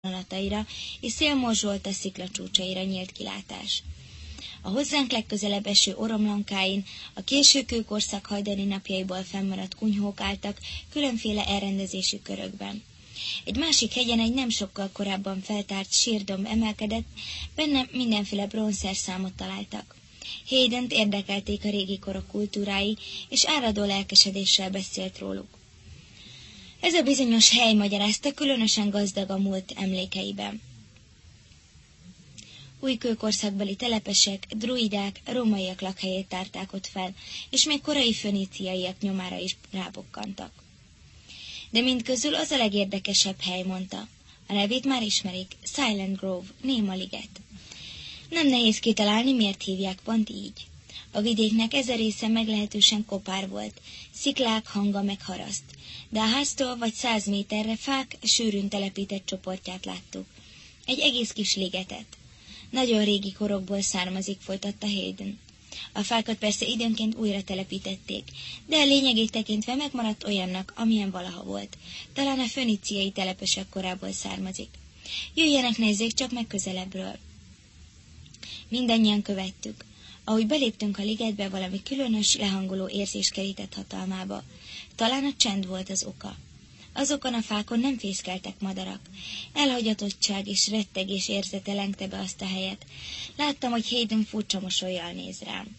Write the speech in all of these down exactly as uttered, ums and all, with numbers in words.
vonalataira és szélmorzsolt a sziklacsúcsaira nyílt kilátás. A hozzánk legközelebb eső oromlankáin a késő kőkorszak hajdani napjaiból fennmaradt kunyhók álltak különféle elrendezésű körökben. Egy másik hegyen egy nem sokkal korábban feltárt sírdomb emelkedett, benne mindenféle bronzszerszámot találtak. Haydent érdekelték a régi korok kultúrái, és áradó lelkesedéssel beszélt róluk. Ez a bizonyos hely, magyarázta, különösen gazdag a múlt emlékeiben. Új kőkorszakbeli telepesek, druidák, rómaiak lakhelyét tárták ott fel, és még korai föníciaiak nyomára is rábukkantak. De mindközül az a legérdekesebb hely, mondta. A nevét már ismerik, Silent Grove, Néma liget. Nem nehéz kitalálni, miért hívják pont így. A vidéknek ezer része meglehetősen kopár volt, sziklák, hanga meg haraszt, de a háztól vagy száz méterre fák sűrűn telepített csoportját láttuk. Egy egész kis ligetet. Nagyon régi korokból származik, folytatta Hayden. A fákat persze időnként újra telepítették, de a lényegét tekintve megmaradt olyannak, amilyen valaha volt. Talán a föníciai telepesek korából származik. Jöjjenek, nézzék csak meg közelebbről. Mindannyian követtük. Ahogy beléptünk a ligetbe, valami különös, lehangoló érzés kerített hatalmába. Talán a csend volt az oka. Azokon a fákon nem fészkeltek madarak. Elhagyatottság és rettegés érzete lengte be azt a helyet. Láttam, hogy Hayden furcsa mosollyal néz rám.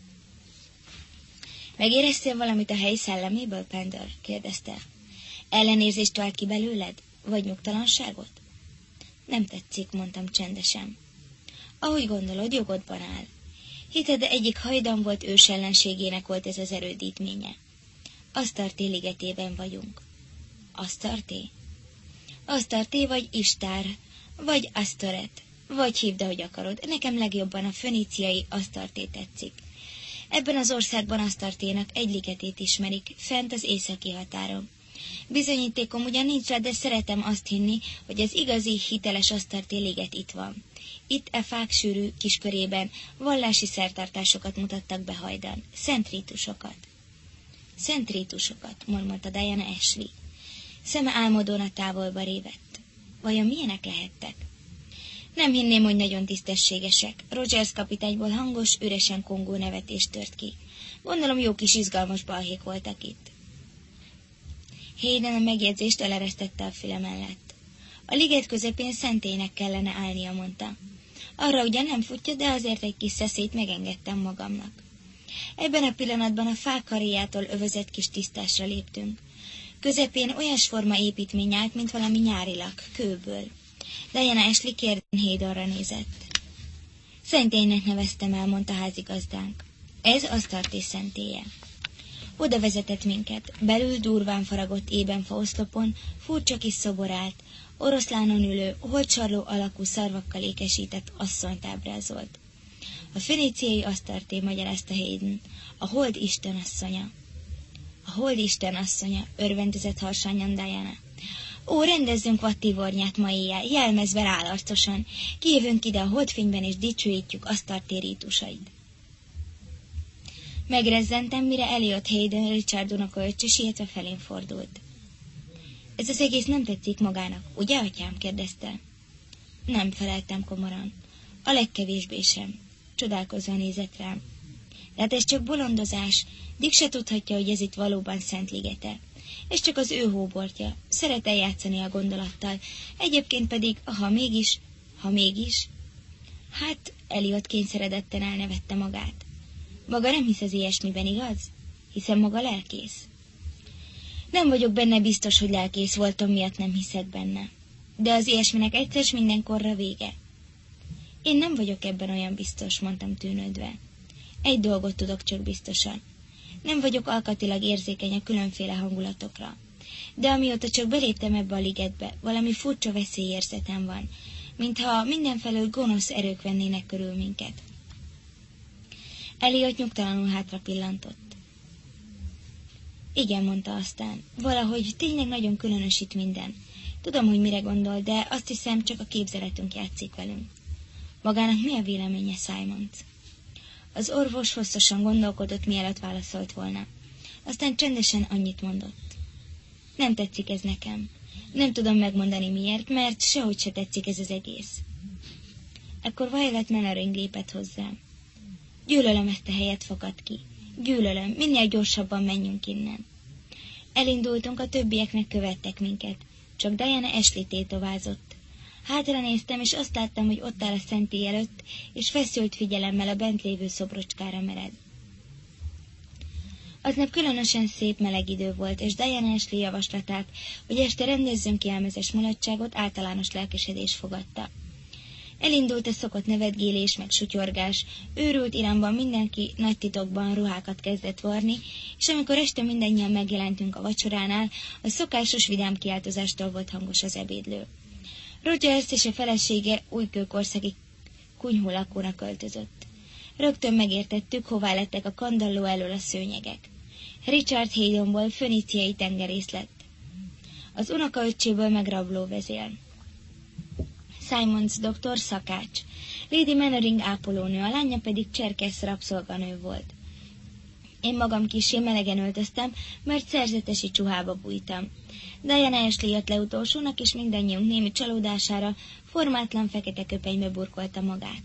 Megéreztél valamit a hely szelleméből, Pender? Kérdezte. Ellenérzést vált ki belőled? Vagy nyugtalanságot? Nem tetszik, mondtam csendesen. Ahogy gondolod, jogodban áll. Hited, egyik hajdan volt ős ellenségének volt ez az erődítménye. Asztarté ligetében vagyunk. Asztarté? Asztarté vagy Istár, vagy Asztoret, vagy hívd, ahogy akarod. Nekem legjobban a föníciai Asztarté tetszik. Ebben az országban Asztarténak egy ligetét ismerik, fent az északi határon. Bizonyítékom ugyan nincs rá, de szeretem azt hinni, hogy az igazi, hiteles Asztarté liget itt van. Itt e fák sűrű kiskörében vallási szertartásokat mutattak be hajdan, szent rítusokat. Szent rítusokat, mormolta Diana Ashley. Szeme álmodón a távolba révett. Vajon milyenek lehettek? Nem hinném, hogy nagyon tisztességesek. Rogers kapitányból hangos, üresen kongó nevetés tört ki. Gondolom, jó kis izgalmas balhék voltak itt. Hayden a megjegyzést eleresztette a füle mellett. A liget közepén szentélynek kellene állnia, mondta. Arra ugyan nem futja, de azért egy kis szeszélyt megengedtem magamnak. Ebben a pillanatban a fák karjától övezett kis tisztásra léptünk. Közepén olyasforma építmény állt, mint valami nyárilak, kőből. Diana Ashley kérdően Haydenra nézett. Szentélynek neveztem el, mondta házigazdánk. Ez Asztarté szentélye. Oda vezetett minket. Belül durván faragott ébenfa oszlopon furcsa kis szobor állt, oroszlánon ülő, holtsarló alakú szarvakkal ékesített asszonyt ábrázolt. A föníciai Asztarté, magyarázta Hayden, a hold isten asszonya. A hold isten asszonya, örvendezett harsanyan Diana. Ó, rendezzünk vattivornyát ma éjjel, jelmezve rálarcosan. Kijövünk ide a holdfényben, és dicsőítjük Asztarté rítusait. Megrezzentem, mire eljött Hayden, Richard unokaöccse sietve felén fordult. Ez az egész nem tetszik magának, ugye, atyám? Kérdezte. Nem, feleltem komoran. A legkevésbé sem. Csodálkozva nézett rám. De hát ez csak bolondozás. Dick se tudhatja, hogy ez itt valóban Szent ligete. Ez csak az ő hóbortja. Szeret eljátszani a gondolattal. Egyébként pedig, ha mégis, ha mégis... Hát, Eliott kényszeredetten elnevette magát. Maga nem hisz az ilyesmiben, igaz? Hiszen maga lelkész. Nem vagyok benne biztos, hogy lelkész voltam, miatt nem hiszek benne. De az ilyesminek egyszer s mindenkorra vége. Én nem vagyok ebben olyan biztos, mondtam tűnődve. Egy dolgot tudok csak biztosan. Nem vagyok alkatilag érzékeny a különféle hangulatokra. De amióta csak beléptem ebbe a ligetbe, valami furcsa veszélyérzetem van, mintha mindenfelől gonosz erők vennének körül minket. Eliott nyugtalanul hátra pillantott. Igen, mondta aztán. Valahogy tényleg nagyon különös itt minden. Tudom, hogy mire gondol, de azt hiszem, csak a képzeletünk játszik velünk. Magának mi a véleménye, Simons? Az orvos hosszasan gondolkodott, mielőtt válaszolt volna. Aztán csendesen annyit mondott. Nem tetszik ez nekem. Nem tudom megmondani miért, mert sehogy se tetszik ez az egész. Ekkor Violet Mannering lépett hozzám. Gyűlölöm ezt a helyet, fakadt ki. Gyűlölöm, minél gyorsabban menjünk innen. Elindultunk, a többieknek követtek minket. Csak Diana Ashley tétovázott. Hátra néztem, és azt láttam, hogy ott áll a szentély előtt, és feszült figyelemmel a bent lévő szobrocskára mered. Aznap különösen szép meleg idő volt, és Diana Ashley javaslatát, hogy este rendezzünk ki elmezes mulatságot, általános lelkesedés fogadta. Elindult a szokott nevetgélés, meg sutyorgás, őrült iramban mindenki nagy titokban ruhákat kezdett varni, és amikor este mindannyian megjelentünk a vacsoránál, a szokásos vidám kiáltozástól volt hangos az ebédlő. Rogers és a felesége újkőkorszaki kunyhó lakóra költözött. Rögtön megértettük, hová lettek a kandalló elől a szőnyegek. Richard Haydonból föníciai tengerész lett. Az unokaöccséből meg rablóvezér. Simons doktor szakács, Lady Mannering ápolónő, a lánya pedig cserkész rabszolganő volt. Én magam kissé melegen öltöztem, mert szerzetesi csuhába bújtam. Diana Ashley jött le utolsónak, és mindannyiunk némi csalódására formátlan fekete köpenybe burkolta magát.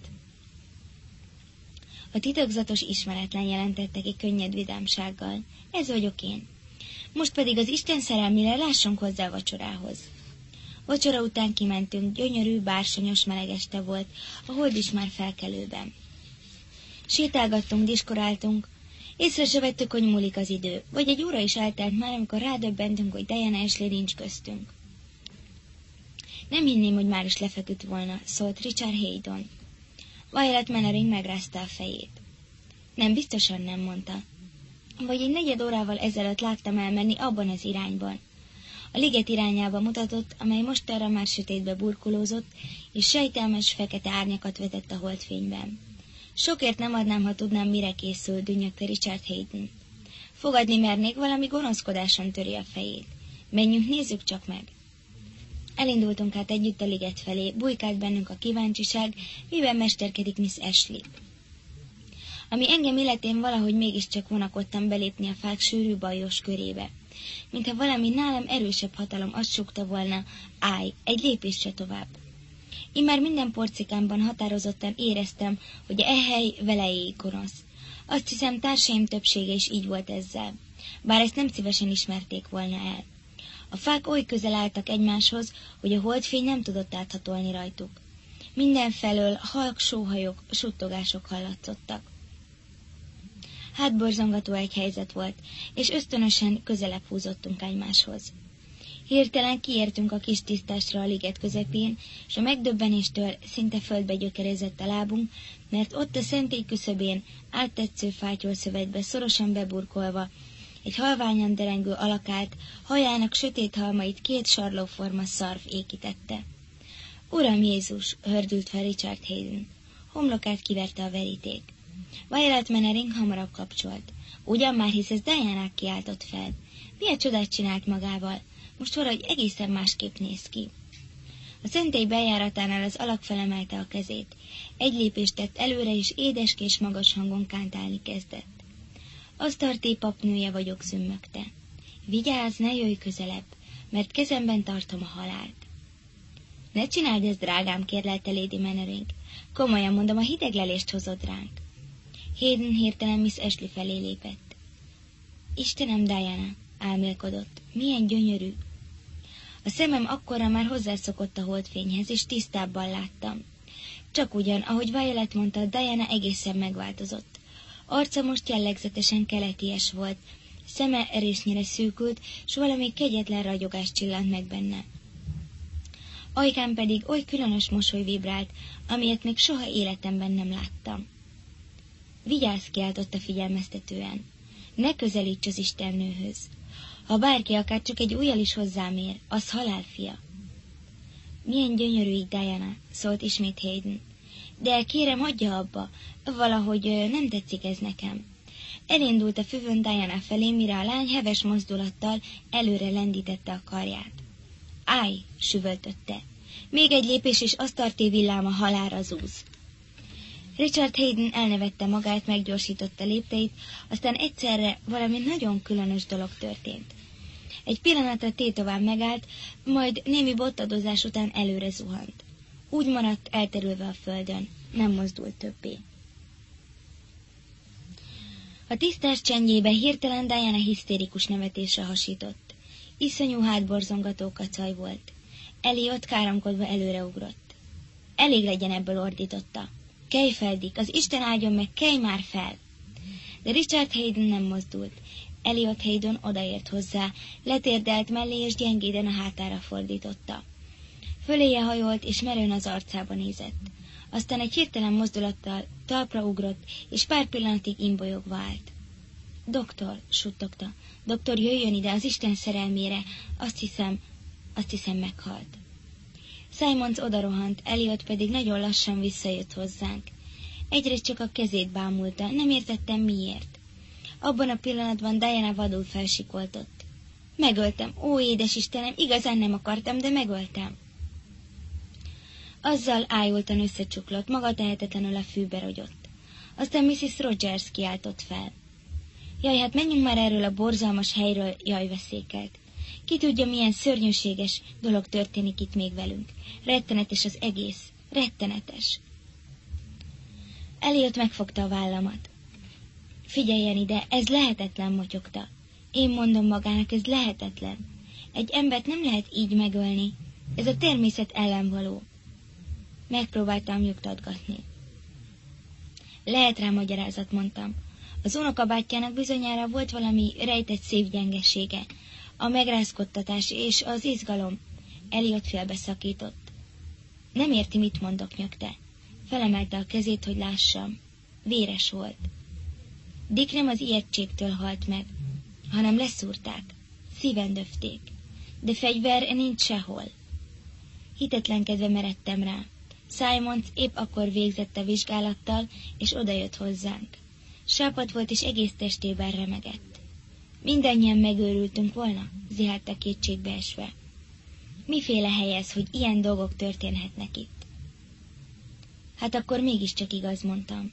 A titokzatos ismeretlen jelentette ki könnyed vidámsággal. Ez vagyok én. Most pedig az Isten szerelmére lássunk hozzá a vacsorához. Vacsora után kimentünk, gyönyörű, bársonyos meleg este volt, a hold is már felkelőben. Sétálgattunk, diskoráltunk, észre se vettük, hogy múlik az idő, vagy egy óra is eltelt már, amikor rádöbbentünk, hogy Diana Ashley nincs köztünk. Nem hinném, hogy már is lefeküdt volna, szólt Richard Haydon. Violet Mannering megrázta a fejét. Nem, biztosan nem, mondta. Vagy egy negyed órával ezelőtt láttam elmenni abban az irányban. A liget irányába mutatott, amely mostanra már sötétbe burkolózott, és sejtelmes fekete árnyakat vetett a holdfényben. Sokért nem adnám, ha tudnám, mire készül, dünnyögte Richard Haydon. Fogadni mernék, valami gonoszkodáson töri a fejét. Menjünk, nézzük csak meg. Elindultunk át együtt a liget felé, bujkált bennünk a kíváncsiság, miben mesterkedik Miss Ashley. Ami engem illetén, valahogy mégiscsak vonakodtam belépni a fák sűrű bajos körébe. Mintha valami nálam erősebb hatalom azt súgta volna, állj, egy lépést se tovább. Immár minden porcikámban határozottan éreztem, hogy e hely velejéig gonosz. Azt hiszem, társaim többsége is így volt ezzel, bár ezt nem szívesen ismerték volna el. A fák oly közel álltak egymáshoz, hogy a holdfény nem tudott áthatolni rajtuk. Mindenfelől halk sóhajok, suttogások hallatszottak. Hátborzongató egy helyzet volt, és ösztönösen közelebb húzottunk egymáshoz. Hirtelen kiértünk a kis tisztásra a liget közepén, és a megdöbbenéstől szinte földbe gyökerezett a lábunk, mert ott a szentély küszöbén áttetsző fátyolszövetbe szorosan beburkolva egy halványan derengő alak állt, hajának sötét halmait két sarlóforma szarv ékítette. Uram Jézus, hördült fel Richard Haydon. Homlokát kiverte a veríték. Violet Mannering hamarabb kapcsolt. Ugyan már, hisz ez Diana kiáltott fel. Milyen csodát csinált magával? Most valahogy egészen másképp néz ki. A szentély bejáratánál az alak felemelte a kezét. Egy lépést tett előre, és édeskés magas hangon kántálni kezdett. Asztarté papnője vagyok, zümmögte. Vigyázz, ne jöjj közelebb, mert kezemben tartom a halált. Ne csináld ezt, drágám, kérlelte Lady Mannering. Komolyan mondom, a hideglelést hozod ránk. Haydon hirtelen Miss Ashley felé lépett. Istenem, Diana, álmélkodott, milyen gyönyörű. A szemem akkorra már hozzászokott a holdfényhez, és tisztábban láttam. Csak ugyan, ahogy Violet mondta, Diana egészen megváltozott. Arca most jellegzetesen keleties volt, szeme erésznyire szűkült, s valami kegyetlen ragyogás csillant meg benne. Ajkán pedig oly különös mosoly vibrált, amilyet még soha életemben nem láttam. Vigyázz, kiáltotta figyelmeztetően. Ne közelíts az istennőhöz. Ha bárki akár csak egy ujjal is hozzám ér, az halálfia. Milyen gyönyörű így, Diana, szólt ismét Haydon. De kérem, hagyja abba, valahogy nem tetszik ez nekem. Elindult a füvön Diana felé, mire a lány heves mozdulattal előre lendítette a karját. Állj, süvöltötte. Még egy lépés, és asztarté villám a halálra zúz. Richard Haydon elnevette magát, meggyorsította lépteit, aztán egyszerre valami nagyon különös dolog történt. Egy pillanatra tétován megállt, majd némi bottadozás után előre zuhant. Úgy maradt elterülve a földön, nem mozdult többé. A tisztás csendjébe hirtelen Diana hisztérikus nevetésre hasított. Iszonyú hátborzongató kacaj volt. Elliot káromkodva előreugrott. Elég legyen ebből, ordította. Kelj fel, Dick, az Isten áldjon meg, kelj már fel! De Richard Haydon nem mozdult. Elliot Haydon odaért hozzá, letérdelt mellé és gyengéden a hátára fordította. Föléje hajolt és merőn az arcába nézett. Aztán egy hirtelen mozdulattal talpra ugrott, és pár pillanatig imbolyogva állt. Doktor, suttogta, doktor, jöjjön ide, az Isten szerelmére, azt hiszem, azt hiszem meghalt. Simons odarohant, Elliot pedig nagyon lassan visszajött hozzánk. Egyre csak a kezét bámulta, nem értettem miért. Abban a pillanatban Diana vadul felsikoltott. Megöltem, ó édes Istenem, igazán nem akartam, de megöltem. Azzal ájultan összecsuklott, maga tehetetlenül a fűbe rogyott. Aztán miszisz Rogers kiáltott fel. Jaj, hát menjünk már erről a borzalmas helyről, jaj, veszékelt. Ki tudja, milyen szörnyűséges dolog történik itt még velünk. Rettenetes az egész, rettenetes. Elliot megfogta a vállamat. Figyeljen ide, ez lehetetlen, motyogta. Én mondom magának, ez lehetetlen. Egy embert nem lehet így megölni. Ez a természet ellen való. Megpróbáltam nyugtatgatni. Lehet rá magyarázat, mondtam. Az unokabátyjának bizonyára volt valami rejtett szív gyengesége. A megrázkodtatás és az izgalom. Elliot félbeszakított. Nem érti, mit mondok, nyögte. Felemelte a kezét, hogy lássam. Véres volt. Dick nem az ijegységtől halt meg, hanem leszúrták. Szíven döfték. De fegyver nincs sehol. Hitetlenkedve meredtem rá. Simons épp akkor végzett a vizsgálattal, és odajött hozzánk. Sápadt volt, és egész testében remegett. Mindannyian megőrültünk volna, zihálta kétségbe esve. Miféle hely ez, hogy ilyen dolgok történhetnek itt? Hát akkor mégiscsak igaz, mondtam.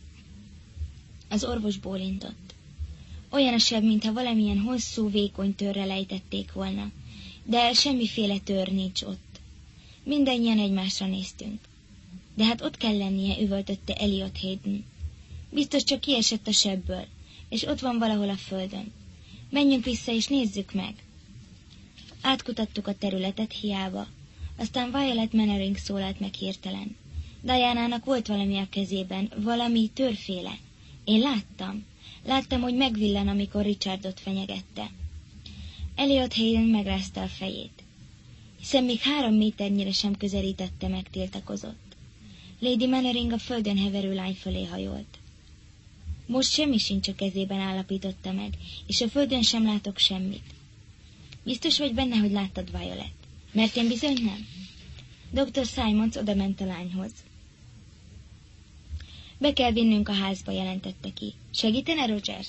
Az orvos bólintott. Olyan a seb, mintha valamilyen hosszú, vékony törre lejtették volna, de semmiféle tör nincs ott. Mindannyian egymásra néztünk. De hát ott kell lennie, üvöltötte Elliot Haydon. Biztos csak kiesett a sebből, és ott van valahol a földön. Menjünk vissza, és nézzük meg. Átkutattuk a területet hiába. Aztán Violet Mannering szólalt meg hirtelen. Diana-nak volt valami a kezében, valami törféle. Én láttam. Láttam, hogy megvillan, amikor Richardot fenyegette. Elliot Haydon megrázta a fejét. Hiszen még három méternyire sem közelítette meg, tiltakozott. Lady Mannering a földön heverő lány fölé hajolt. Most semmi sincs a kezében, állapította meg, és a földön sem látok semmit. Biztos vagy benne, hogy láttad, Violet? Mert én bizony nem. doktor Simons odament a lányhoz. Be kell vinnünk a házba, jelentette ki. Segítene, Rogers?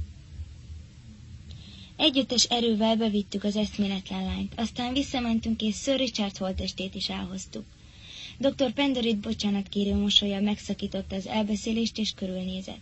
Együttes erővel bevittük az eszméletlen lányt, aztán visszamentünk, és Sir Richard holttestét is elhoztuk. doktor Penderit bocsánatkérő mosolya megszakította az elbeszélést, és körülnézett.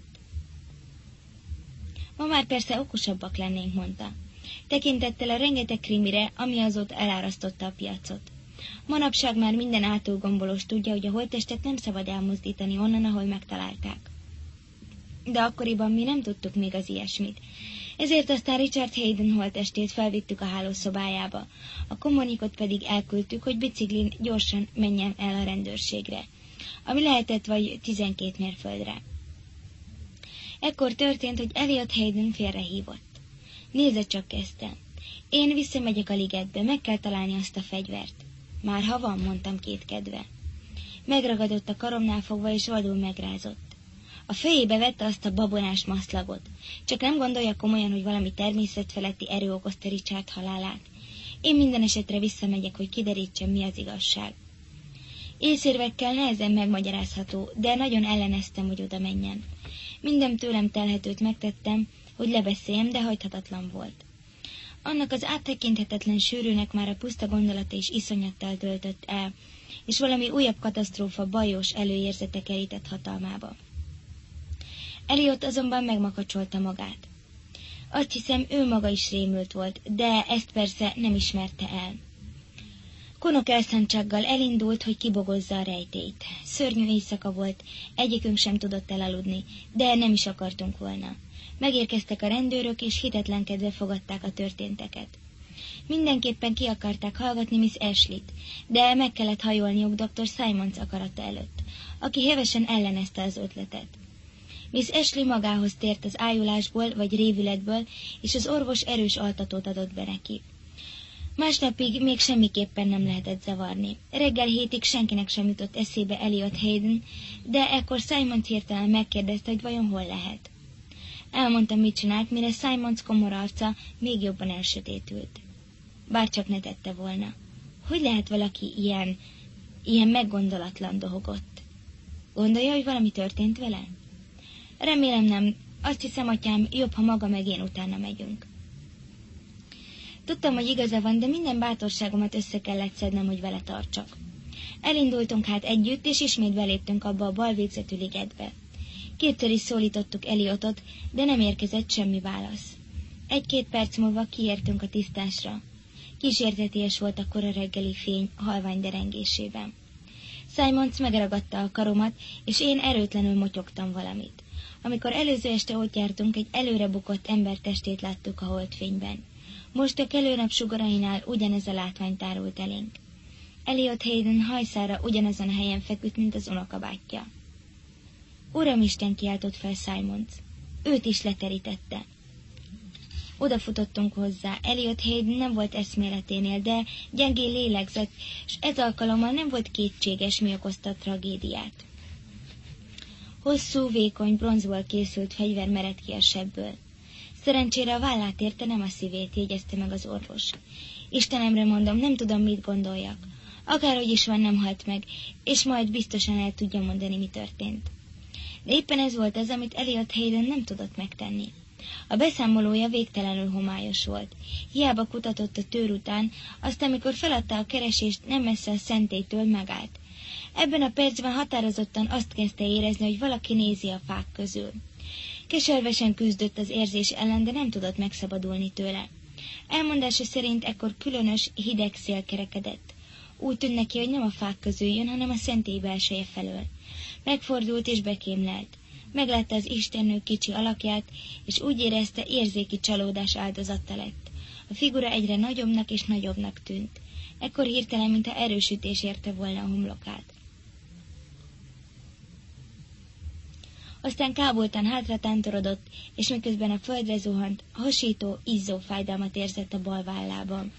Ma már persze okosabbak lennénk, mondta. Tekintettel a rengeteg krimire, ami azóta elárasztotta a piacot. Manapság már minden átulgombolós tudja, hogy a holttestet nem szabad elmozdítani onnan, ahol megtalálták. De akkoriban mi nem tudtuk még az ilyesmit. Ezért aztán Richard Haydon holttestét felvittük a hálószobájába, a kommunikot pedig elküldtük, hogy biciklin gyorsan menjen el a rendőrségre, ami lehetett vagy tizenkét mérföldre. Ekkor történt, hogy Elliot Haydon félrehívott. Nézze csak, kezdte. Én visszamegyek a ligetbe, meg kell találni azt a fegyvert. Már ha van, mondtam kétkedve. Megragadott a karomnál fogva, és vadul megrázott. A fejébe vette azt a babonás maszlagot. Csak nem gondolja komolyan, hogy valami természetfeletti erő okozta Richard halálát. Én minden esetre visszamegyek, hogy kiderítsem, mi az igazság. Észérvekkel nehezen megmagyarázható, de nagyon elleneztem, hogy oda menjen. Minden tőlem telhetőt megtettem, hogy lebeszéljem, de hajthatatlan volt. Annak az áttekinthetetlen sűrűnek már a puszta gondolata is iszonyattal töltött el, és valami újabb katasztrófa bajos előérzete kerített hatalmába. Elliot azonban megmakacsolta magát. Azt hiszem, ő maga is rémült volt, de ezt persze nem ismerte el. Konok elszántsággal elindult, hogy kibogozza a rejtélyt. Szörnyű éjszaka volt, egyikünk sem tudott elaludni, de nem is akartunk volna. Megérkeztek a rendőrök, és hitetlenkedve fogadták a történteket. Mindenképpen ki akarták hallgatni Miss Ashley-t, de meg kellett hajolniuk doktor Simons akarata előtt, aki hevesen ellenezte az ötletet. Miss Ashley magához tért az ájulásból vagy révületből, és az orvos erős altatót adott be neki. Másnapig még semmiképpen nem lehetett zavarni. Reggel hétig senkinek sem jutott eszébe Elliot Hayden, de ekkor Simons hirtelen megkérdezte, hogy vajon hol lehet. Elmondtam, mit csinált, mire Simons komor arca még jobban elsötétült. Bárcsak ne tette volna. Hogy lehet valaki ilyen, ilyen meggondolatlan dohogott? Gondolja, hogy valami történt vele? Remélem nem. Azt hiszem, atyám, jobb, ha maga meg én utána megyünk. Tudtam, hogy igaza van, de minden bátorságomat össze kellett szednem, hogy vele tartsak. Elindultunk hát együtt, és ismét beléptünk abba a bal végzetű ligetbe. Kétszer is szólítottuk Elliotot, de nem érkezett semmi válasz. Egy-két perc múlva kiértünk a tisztásra. Kísérteties volt a kora reggeli fény halvány derengésében. Simons megragadta a karomat, és én erőtlenül motyogtam valamit. Amikor előző este ott jártunk, egy előre bukott ember testét láttuk a holdfényben. Most a kelő nap sugarainál ugyanez a látvány tárult elénk. Elliot Hayden hajszára ugyanazon a helyen feküdt, mint az unokabátyja. Uramisten, kiáltott fel Simons. Őt is leterítette. Odafutottunk hozzá. Elliot Hayden nem volt eszméleténél, de gyengén lélegzett, és ez alkalommal nem volt kétséges, mi okozta a tragédiát. Hosszú, vékony, bronzból készült fegyver meredt ki a sebből. Szerencsére a vállát érte, nem a szívét, jegyezte meg az orvos. Istenemre mondom, nem tudom, mit gondoljak. Akárhogy is van, nem halt meg, és majd biztosan el tudja mondani, mi történt. De éppen ez volt az, amit Elliot Hayden nem tudott megtenni. A beszámolója végtelenül homályos volt. Hiába kutatott a tőr után, aztán, amikor feladta a keresést, nem messze a szentélytől megállt. Ebben a percben határozottan azt kezdte érezni, hogy valaki nézi a fák közül. Keservesen küzdött az érzés ellen, de nem tudott megszabadulni tőle. Elmondása szerint ekkor különös, hideg szél kerekedett. Úgy tűnt neki, hogy nem a fák közül jön, hanem a szentély belseje felől. Megfordult és bekémlelt. Meglátta az istennő kicsi alakját, és úgy érezte, érzéki csalódás áldozata lett. A figura egyre nagyobbnak és nagyobbnak tűnt. Ekkor hirtelen, mintha erősütés érte volna a homlokát. Aztán kábultan hátra tántorodott, és miközben a földre zuhant, hasító, izzó fájdalmat érzett a bal vállában.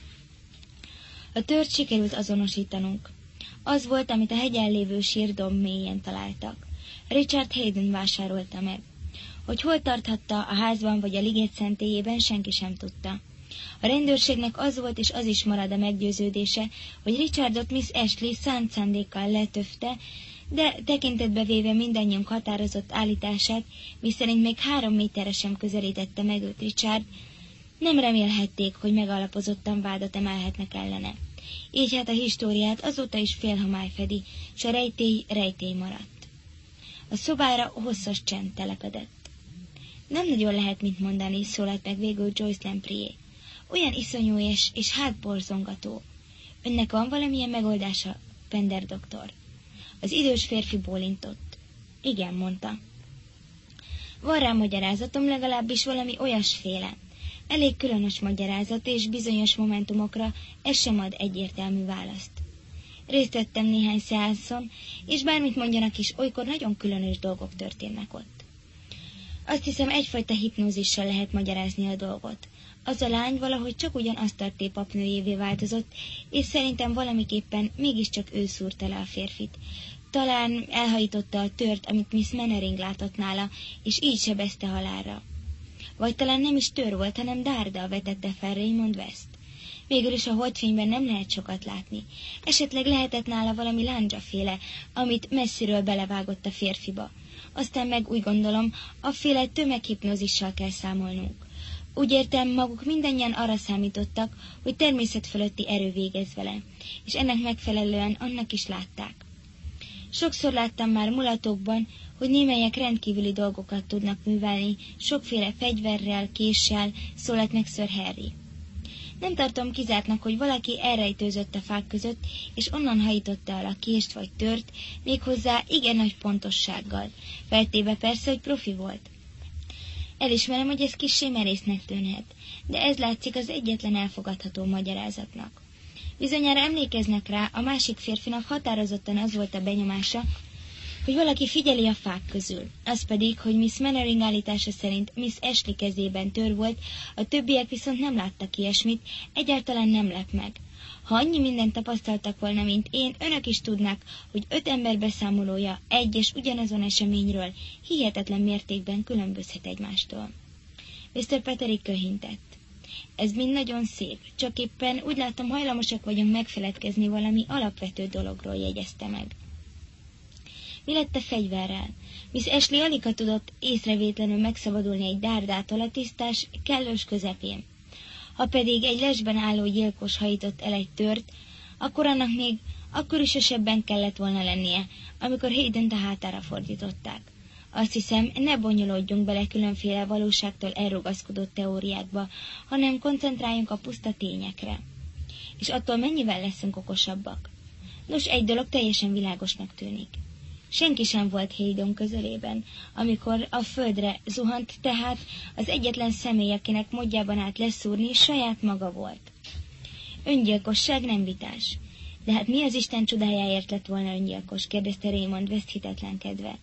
A tört sikerült azonosítanunk. Az volt, amit a hegyen lévő sírdomb mélyén találtak. Richard Hayden vásárolta meg. Hogy hol tarthatta, a házban vagy a liget szentélyében, senki sem tudta. A rendőrségnek az volt, és az is marad a meggyőződése, hogy Richardot Miss Ashley szánt szándékkal letöfte, de tekintetbe véve mindannyiunk határozott állítását, miszerint még három méterre sem közelítette meg őt Richard, nem remélhették, hogy megalapozottan vádat emelhetnek ellene. Így hát a históriát azóta is félhomály fedi, s a rejtély rejtély maradt. A szobára hosszas csend telepedett. Nem nagyon lehet mit mondani, szólalt meg végül Joyce Lamprier. Olyan iszonyú és, és hátborzongató. Önnek van valamilyen megoldása, Pender doktor? Az idős férfi bólintott. Igen, mondta. Van rá magyarázatom, legalábbis valami olyasféle. Elég különös magyarázat, és bizonyos momentumokra ez sem ad egyértelmű választ. Részt vettem néhány szeánszon, és bármit mondjanak is, olykor nagyon különös dolgok történnek ott. Azt hiszem, egyfajta hipnózissal lehet magyarázni a dolgot. Az a lány valahogy csak ugyan asztarté papnőjévé változott, és szerintem valamiképpen mégiscsak ő szúrta le a férfit. Talán elhajította a tört, amit Miss Mannering látott nála, és így sebezte halálra. Vagy talán nem is tör volt, hanem dárda, vetette fel Raymond West. Végül is a holdfényben nem lehet sokat látni. Esetleg lehetett nála valami lándzsaféle, amit messziről belevágott a férfiba. Aztán meg úgy gondolom, afféle tömeghipnózissal kell számolnunk. Úgy értem, maguk mindannyian arra számítottak, hogy természet fölötti erő végez vele, és ennek megfelelően annak is látták. Sokszor láttam már mulatókban, hogy némelyek rendkívüli dolgokat tudnak művelni, sokféle fegyverrel, késsel, szólalt meg Sir Harry. Nem tartom kizártnak, hogy valaki elrejtőzött a fák között, és onnan hajította el a kést vagy tört, méghozzá igen nagy pontossággal, feltéve persze, hogy profi volt. Elismerem, hogy ez kissé merésznek tűnhet, de ez látszik az egyetlen elfogadható magyarázatnak. Bizonyára emlékeznek rá, a másik férfinak határozottan az volt a benyomása, hogy valaki figyeli a fák közül. Az pedig, hogy Miss Mannering állítása szerint Miss Ashley kezében tör volt, a többiek viszont nem láttak ilyesmit, egyáltalán nem lep meg. Ha annyi mindent tapasztaltak volna, mint én, önök is tudnák, hogy öt ember beszámolója egy és ugyanazon eseményről hihetetlen mértékben különbözhet egymástól. miszter Petterick köhintett. Ez mind nagyon szép, csak éppen úgy látom, hajlamosak vagyunk megfeledkezni valami alapvető dologról, jegyezte meg. Mi lett a fegyverrel? Miss Ashley alig tudott észrevétlenül megszabadulni egy dárdától a tisztás kellős közepén. Ha pedig egy lesben álló gyilkos hajított el egy tört, akkor annak még akkor is esebben kellett volna lennie, amikor Haydent a hátára fordították. Azt hiszem, ne bonyolódjunk bele különféle valóságtól elrugaszkodott teóriákba, hanem koncentráljunk a puszta tényekre. És attól mennyivel leszünk okosabbak? Nos, egy dolog teljesen világosnak tűnik. Senki sem volt Haydon közelében, amikor a földre zuhant, tehát az egyetlen személy, akinek módjában állt leszúrni, saját maga volt. Öngyilkosság nem vitás. De hát mi az Isten csodájáért lett volna öngyilkos? Kérdezte Raymond veszthetetlenkedve.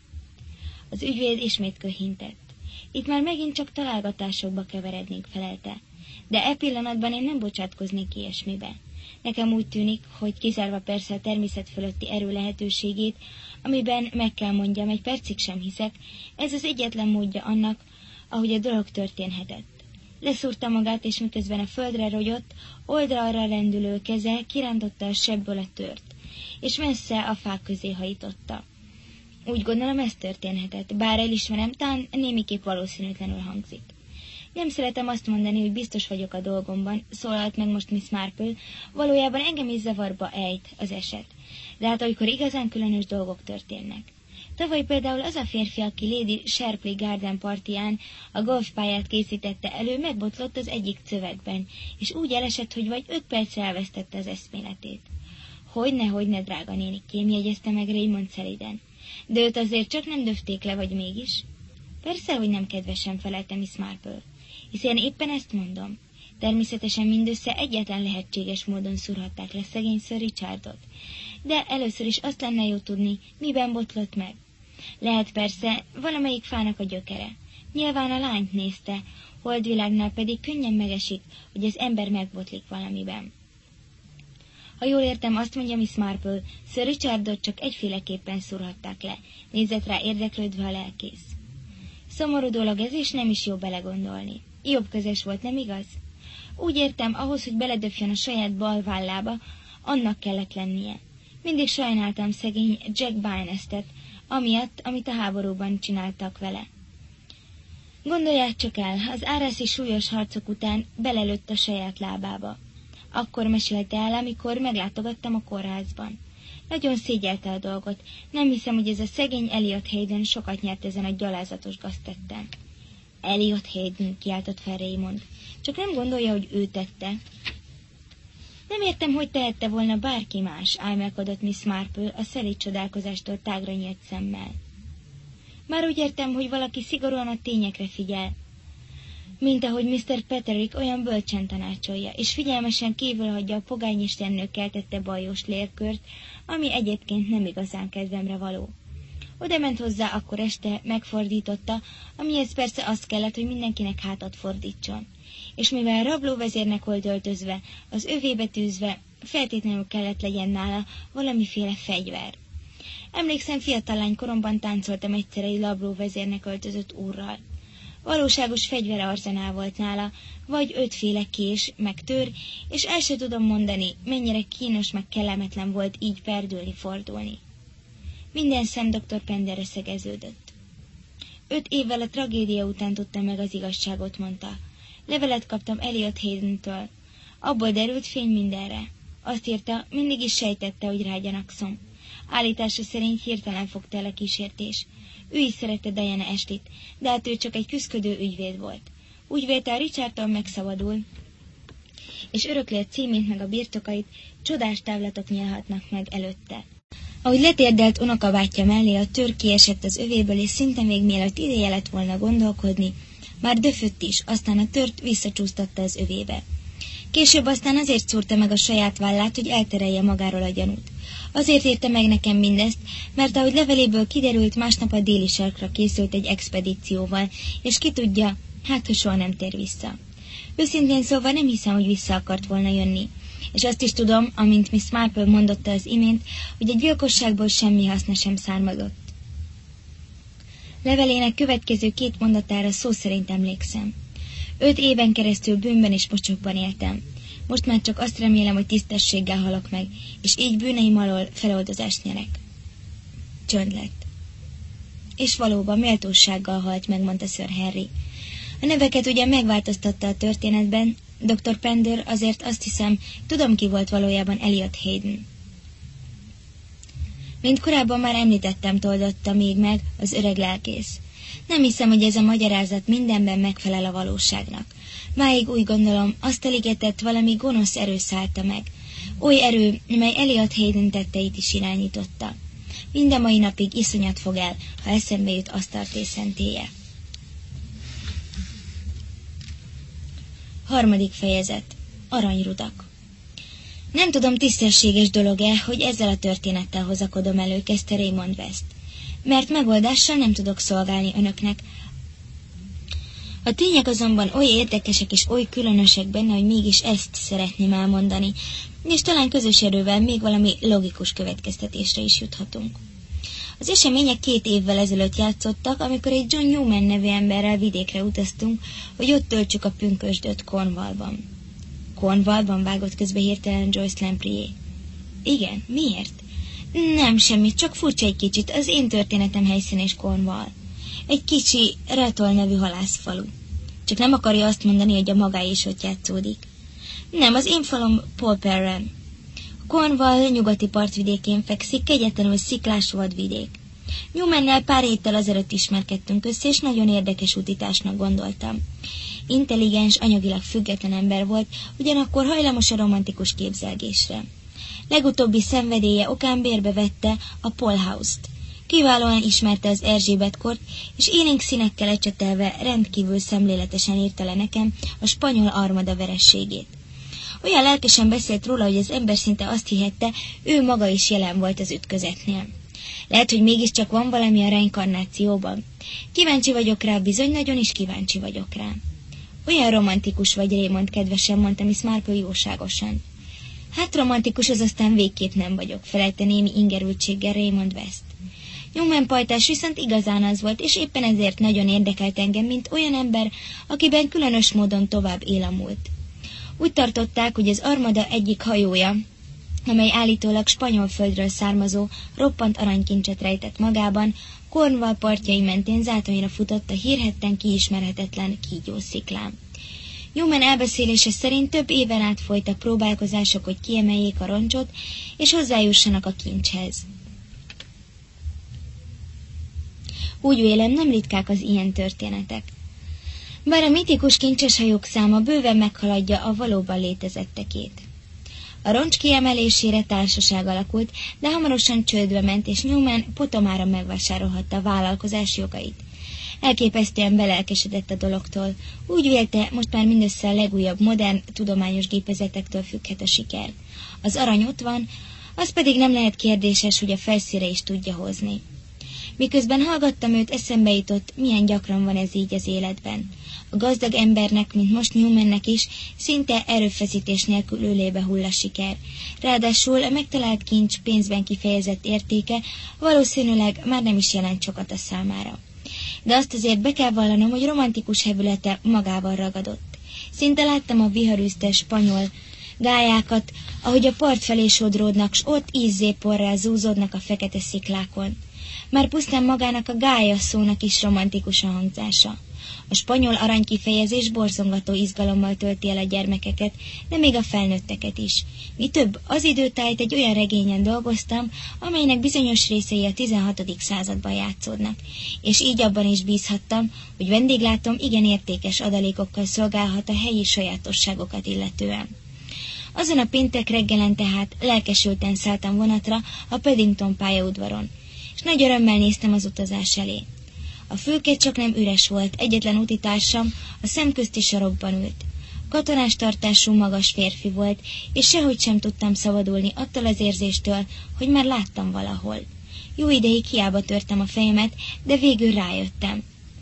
Az ügyvéd ismét köhintett. Itt már megint csak találgatásokba keverednénk, felelte. De e pillanatban én nem bocsátkoznék ilyesmibe. Nekem úgy tűnik, hogy kizárva persze a természet fölötti erő lehetőségét, amiben meg kell mondjam, egy percig sem hiszek, ez az egyetlen módja annak, ahogy a dolog történhetett. Leszúrta magát, és miközben a földre rogyott, oldalra rendülő keze kirántotta a sebből a tört, és messze a fák közé hajította. Úgy gondolom, ez történhetett, bár elismerem, talán némiképp valószínűtlenül hangzik. Nem szeretem azt mondani, hogy biztos vagyok a dolgomban, szólalt meg most Miss Marple, valójában engem is zavarba ejt az eset. De hát olykor igazán különös dolgok történnek. Tavaly például az a férfi, aki Lady Sharpley Garden partiján a golfpályát készítette elő, megbotlott az egyik szövegben, és úgy elesett, hogy vagy öt percre elvesztette az eszméletét. Hogyne, hogyne, drága nénikém, jegyezte meg Raymond szeliden. De őt azért csak nem döfték le, vagy mégis? Persze, hogy nem kedvesen, felelte Miss Marple. Hiszen éppen ezt mondom. Természetesen mindössze egyetlen lehetséges módon szúrhatták le szegény Sir Richardot. De először is azt lenne jó tudni, miben botlott meg. Lehet persze valamelyik fának a gyökere. Nyilván a lányt nézte, holdvilágnál pedig könnyen megesik, hogy az ember megbotlik valamiben. Ha jól értem, azt mondja Miss Marple, Sir Richardot csak egyféleképpen szúrhatták le, nézett rá érdeklődve a lelkész. Szomorú dolog ez, és nem is jó belegondolni. Jobb közös volt, nem igaz? Úgy értem, ahhoz, hogy beledöfjön a saját bal vállába, annak kellett lennie. Mindig sajnáltam szegény Jack Bynestet, amiatt, amit a háborúban csináltak vele. Gondolják csak el, az árászi súlyos harcok után belelőtt a saját lábába. Akkor mesélte el, amikor meglátogattam a kórházban. Nagyon szégyelte a dolgot. Nem hiszem, hogy ez a szegény Elliot Hayden sokat nyert ezen a gyalázatos gaztetten. Elliot Hayden, kiáltott fel Raymond. Csak nem gondolja, hogy ő tette. Nem értem, hogy tehette volna bárki más, álmélkodott Miss Marple a szelíd csodálkozástól tágra nyílt szemmel. Már úgy értem, hogy valaki szigorúan a tényekre figyel, mint ahogy miszter Petterick olyan bölcsen tanácsolja, és figyelmesen kívülhagyja a pogányistennő keltette bajós lélkört, ami egyébként nem igazán kedvemre való. Oda ment hozzá, akkor este megfordította, amihez persze az kellett, hogy mindenkinek hátat fordítson. És mivel rablóvezérnek volt öltözve, az övébe tűzve, feltétlenül kellett legyen nála valamiféle fegyver. Emlékszem, fiatal lány koromban táncoltam egyszer egy rablóvezérnek öltözött úrral. Valóságos fegyverarzenál volt nála, vagy ötféle kés, meg tör, és el se tudom mondani, mennyire kínos meg kellemetlen volt így perdülni, fordulni. Minden szem doktor Penderre szegeződött. Öt évvel a tragédia után tudtam meg az igazságot, mondta. Levelet kaptam Elliot Haydentől. Abból derült fény mindenre. Azt írta, mindig is sejtette, hogy rágyanakszom. Állítása szerint hirtelen fogta el a kísértés. Ő is szerette Diana Ashleyt, de hát ő csak egy küszködő ügyvéd volt. Úgy vélte, a Richardtól megszabadul, és örökli a címét meg a birtokait, csodás távlatok nyílhatnak meg előtte. Ahogy letérdelt unokabátyja mellé, a tör kiesett az övéből, és szinte még mielőtt ideje lett volna gondolkodni, már döfött is, aztán a tört visszacsúsztatta az övébe. Később aztán azért szúrta meg a saját vállát, hogy elterelje magáról a gyanút. Azért érte meg nekem mindezt, mert ahogy leveléből kiderült, másnap a déli sarkra készült egy expedícióval, és ki tudja, hát, hogy soha nem tér vissza. Őszintén szóval nem hiszem, hogy vissza akart volna jönni. És azt is tudom, amint Miss Marple mondotta az imént, hogy a gyilkosságból semmi haszna sem származott. Levelének következő két mondatára szó szerint emlékszem. Öt éven keresztül bűnben és mocsokban éltem. Most már csak azt remélem, hogy tisztességgel halok meg, és így bűneim alól feloldozást nyerek. Csönd lett. És valóban méltósággal halt meg, mondta Sir Henry. A neveket ugye megváltoztatta a történetben, doktor Pender, azért azt hiszem, tudom, ki volt valójában Elliot Hayden. Mint korábban már említettem, toldotta még meg az öreg lelkész. Nem hiszem, hogy ez a magyarázat mindenben megfelel a valóságnak. Máig úgy gondolom, azt eligetett, valami gonosz erő szállta meg. Oly erő, mely Elliot Hayden tetteit is irányította. Mind mai napig iszonyat fog el, ha eszembe jut Asztarté szentélye. Harmadik fejezet. Aranyrudak. Nem tudom, tisztességes dolog-e, hogy ezzel a történettel hozakodom elő, kezdte Raymond West. Mert megoldással nem tudok szolgálni önöknek. A tények azonban oly érdekesek és oly különösek benne, hogy mégis ezt szeretném elmondani, és talán közös erővel még valami logikus következtetésre is juthatunk. Az események két évvel ezelőtt játszottak, amikor egy John Newman nevű emberrel vidékre utaztunk, hogy ott töltsük a pünkösdöt Cornwallban. Cornwallban vágott közbe hirtelen Joyce Lamprier. Igen, miért? Nem, semmit, csak furcsa egy kicsit, az én történetem helyszín és Cornwall. Egy kicsi, Rattle nevű halászfalu. Csak nem akarja azt mondani, hogy a maga is ott játszódik. Nem, az én falom Polperren. Cornwall nyugati partvidékén fekszik, kegyetlenül sziklás vadvidék. Newmannel pár héttel azelőtt ismerkedtünk össze, és nagyon érdekes utitásnak gondoltam. Intelligens, anyagilag független ember volt, ugyanakkor hajlamos a romantikus képzelgésre. Legutóbbi szenvedélye okán bérbe vette a Paul House-t. Kiválóan ismerte az Erzsébet-kort, és élénk színekkel ecsetelve rendkívül szemléletesen írta le nekem a spanyol armada verességét. Olyan lelkesen beszélt róla, hogy az ember szinte azt hihette, ő maga is jelen volt az ütközetnél. Lehet, hogy mégiscsak van valami a reinkarnációban. Kíváncsi vagyok rá, bizony nagyon is kíváncsi vagyok rá. Olyan romantikus vagy, Raymond, kedvesen, mondta Miss Marple jóságosan. Hát romantikus, az aztán végképp nem vagyok, felelte némi ingerültséggel Raymond West. Newman pajtás viszont igazán az volt, és éppen ezért nagyon érdekelt engem, mint olyan ember, akiben különös módon tovább él a múlt. Úgy tartották, hogy az armada egyik hajója, amely állítólag spanyol földről származó, roppant aranykincset rejtett magában, Cornwall partjai mentén zátonyra futott a hírhedten kiismerhetetlen kígyósziklán. Newman elbeszélése szerint több éven át folytak próbálkozások, hogy kiemeljék a roncsot, és hozzájussanak a kincshez. Úgy vélem, nem ritkák az ilyen történetek. Bár a mitikus kincses hajók száma bőven meghaladja a valóban létezettekét. A roncs kiemelésére társaság alakult, de hamarosan csődbe ment, és Newman potomára megvásárolhatta a vállalkozás jogait. Elképesztően belelkesedett a dologtól. Úgy vélte, most már mindössze a legújabb modern, tudományos gépezetektől függhet a siker. Az arany ott van, az pedig nem lehet kérdéses, hogy a felszínre is tudja hozni. Miközben hallgattam őt, eszembe jutott, milyen gyakran van ez így az életben. A gazdag embernek, mint most Newmannek is, szinte erőfeszítés nélkül ölébe hull a siker. Ráadásul a megtalált kincs pénzben kifejezett értéke valószínűleg már nem is jelent sokat a számára. De azt azért be kell vallanom, hogy romantikus hevülete magával ragadott. Szinte láttam a viharűztes spanyol gályákat, ahogy a part felé sodródnak, s ott ízzéporrá zúzódnak a fekete sziklákon. Már pusztán magának a gálya szónak is romantikus a hangzása. A spanyol aranykifejezés borzongató izgalommal tölti el a gyermekeket, de még a felnőtteket is. Mi több, az időtájt egy olyan regényen dolgoztam, amelynek bizonyos részei a tizenhatodik században játszódnak, és így abban is bízhattam, hogy vendéglátom igen értékes adalékokkal szolgálhat a helyi sajátosságokat illetően. Azon a péntek reggelen tehát lelkesülten szálltam vonatra a Paddington pályaudvaron, és nagy örömmel néztem az utazás elé. A fülke csak nem üres volt, egyetlen utitársam a szemközti sarokban ült. Katonás tartású magas férfi volt, és sehogy sem tudtam szabadulni attól az érzéstől, hogy már láttam valahol. Jó ideig hiába törtem a fejemet, de végül rájöttem.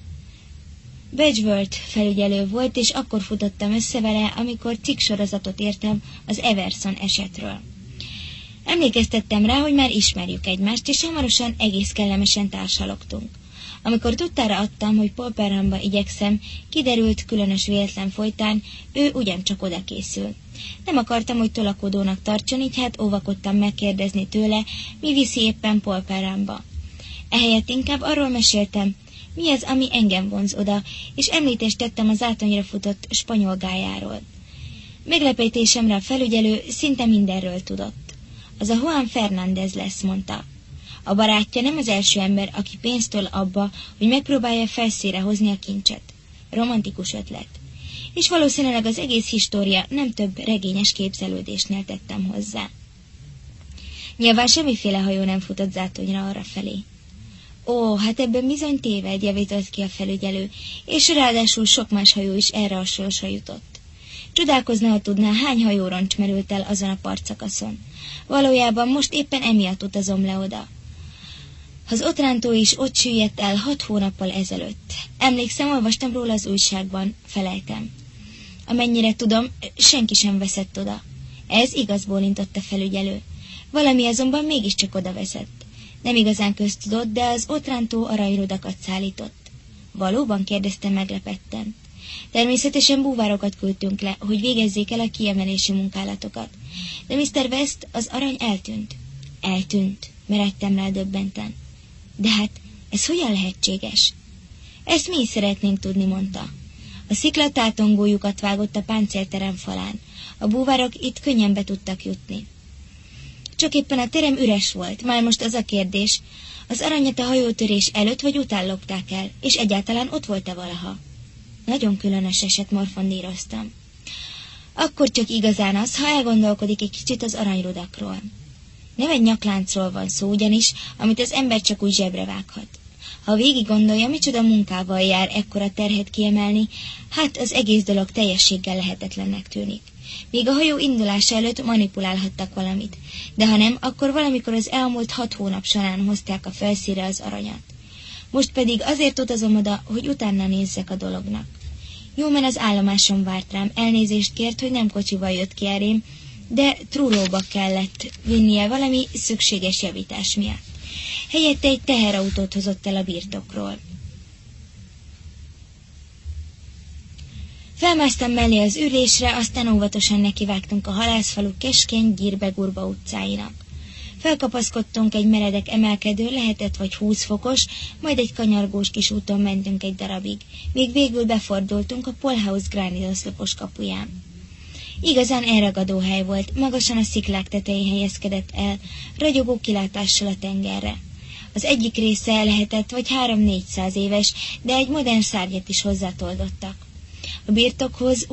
Wedgworth felügyelő volt, és akkor futottam össze vele, amikor cikksorozatot értem az Everson esetről. Emlékeztettem rá, hogy már ismerjük egymást, és hamarosan egész kellemesen társalogtunk. Amikor tudtára adtam, hogy Polperhamba igyekszem, kiderült különös véletlen folytán, ő ugyancsak oda készül. Nem akartam, hogy tolakodónak tartson, így hát óvakodtam megkérdezni tőle, mi viszi éppen Polperhamba. Ehelyett inkább arról meséltem, mi az, ami engem vonz oda, és említést tettem az átonyra futott spanyol gályáról. Meglepítésemre a felügyelő szinte mindenről tudott. Az a Juan Fernández lesz, mondta. A barátja nem az első ember, aki pénzt tol abba, hogy megpróbálja felszínre hozni a kincset. Romantikus ötlet. És valószínűleg az egész história nem több regényes képzelődésnél tettem hozzá. Nyilván semmiféle hajó nem futott zátonyra arra felé. Ó, hát ebben bizony téved, javított ki a felügyelő, és ráadásul sok más hajó is erre a sorsra jutott. Csodálkozna, ha tudná, hány hajóroncs merült el azon a partszakaszon. Valójában most éppen emiatt utazom le oda. Az Otrántó is ott süllyedt el hat hónappal ezelőtt. Emlékszem, olvastam róla az újságban, felejtem. Amennyire tudom, senki sem veszett oda. Ez igaz, bólintott a felügyelő. Valami azonban mégiscsak oda vezett. Nem igazán köztudott, de az Otrántó aranyrudakat szállított. Valóban? Kérdeztem meglepetten. Természetesen búvárokat küldtünk le, hogy végezzék el a kiemelési munkálatokat. De miszter West, az arany eltűnt. Eltűnt, meredtem rá döbbenten. De hát, ez hogyan lehetséges? Ezt mi is szeretnénk tudni, mondta. A szikla tátongójukat vágott a páncélterem falán. A búvárok itt könnyen be tudtak jutni. Csak éppen a terem üres volt, már most az a kérdés, az aranyat a hajótörés előtt vagy után lopták el, és egyáltalán ott volt-e valaha? Nagyon különös eset, morfondíroztam. Akkor csak igazán az, ha elgondolkodik egy kicsit az aranyrudakról. Nem egy nyakláncról van szó, ugyanis, amit az ember csak úgy zsebre vághat. Ha végig gondolja, micsoda munkával jár ekkora terhet kiemelni, hát az egész dolog teljességgel lehetetlennek tűnik. Még a hajó indulása előtt manipulálhattak valamit, de ha nem, akkor valamikor az elmúlt hat hónap során hozták a felszínre az aranyat. Most pedig azért utazom oda, hogy utána nézzek a dolognak. Jó, mert az állomásom várt rám, elnézést kért, hogy nem kocsival jött ki erém, de Trulóba kellett vinnie valami szükséges javítás miatt. Helyette egy teherautót hozott el a birtokról. Felmásztam mellé az ülésre, aztán óvatosan nekivágtunk a halászfalu keskeny, gírbe-gurba utcáinak. Felkapaszkodtunk egy meredek emelkedő, lehetett vagy húsz fokos, majd egy kanyargós kis úton mentünk egy darabig, míg végül befordultunk a Polhouse gránidoszlopos kapuján. Igazán elragadó hely volt, magasan a sziklák tetején helyezkedett el, ragyogó kilátással a tengerre. Az egyik része lehetett vagy három-négyszáz éves, de egy modern szárnyat is hozzátoldottak. A birtokhoz